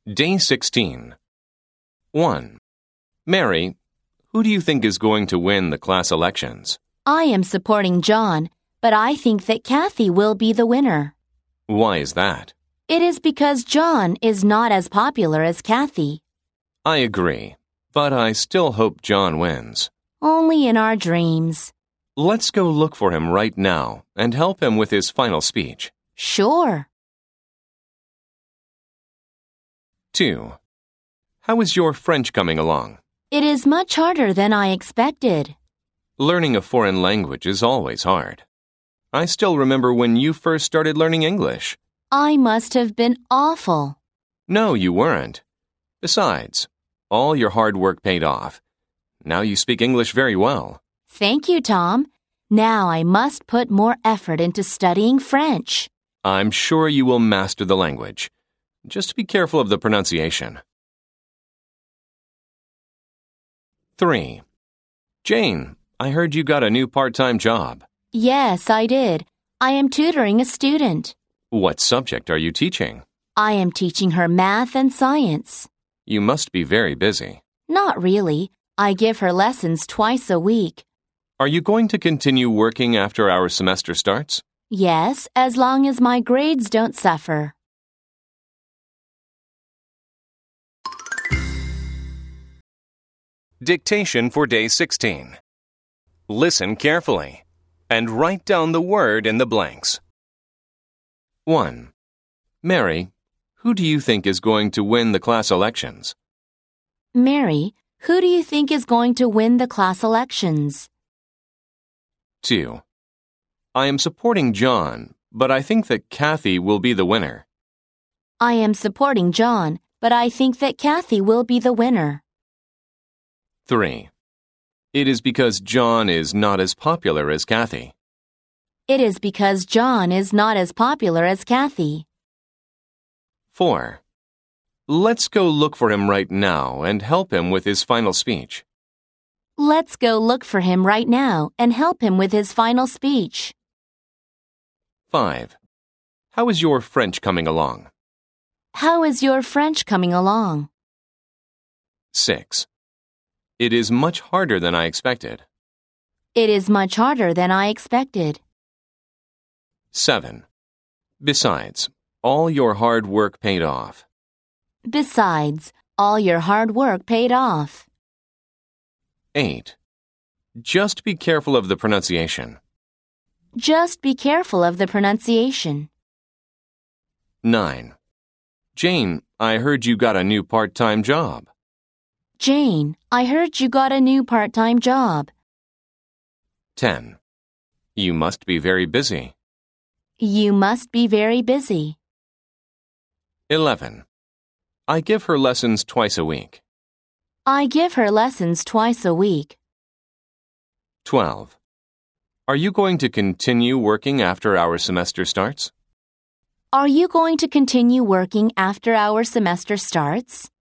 Day 16. 1. Mary, who do you think is going to win the class elections? I am supporting John, but I think that Kathy will be the winner. Why is that? It is because John is not as popular as Kathy. I agree, but I still hope John wins. Only in our dreams. Let's go look for him right now and help him with his final speech. Sure. 2. How is your French coming along? It is much harder than I expected. Learning a foreign language is always hard. I still remember when you first started learning English. I must have been awful. No, you weren't. Besides, all your hard work paid off. Now you speak English very well. Thank you, Tom. Now I must put more effort into studying French. I'm sure you will master the language. Just be careful of the pronunciation. 3. Jane, I heard you got a new part-time job. Yes, I did. I am tutoring a student. What subject are you teaching? I am teaching her math and science. You must be very busy. Not really. I give her lessons twice a week. Are you going to continue working after our semester starts? Yes, as long as my grades don't suffer. Dictation for Day 16. Listen carefully and write down the word in the blanks. 1. Mary, who do you think is going to win the class elections? Mary, who do you think is going to win the class elections? 2. I am supporting John, but I think that Kathy will be the winner. I am supporting John, but I think that Kathy will be the winner. 3. It is because John is not as popular as Kathy. It is because John is not as popular as Kathy. 4. Let's go look for him right now and help him with his final speech. Let's go look for him right now and help him with his final speech. 5. How is your French coming along? How is your French coming along? 6. It is much harder than I expected. It is much harder than I expected. 7. Besides, all your hard work paid off. Besides, all your hard work paid off. 8. Just be careful of the pronunciation. Just be careful of the pronunciation. 9. Jane, I heard you got a new part-time job. Jane, I heard you got a new part-time job. 10. You must be very busy. You must be very busy. 11. I give her lessons twice a week. I give her lessons twice a week. 12. Are you going to continue working after our semester starts? Are you going to continue working after our semester starts?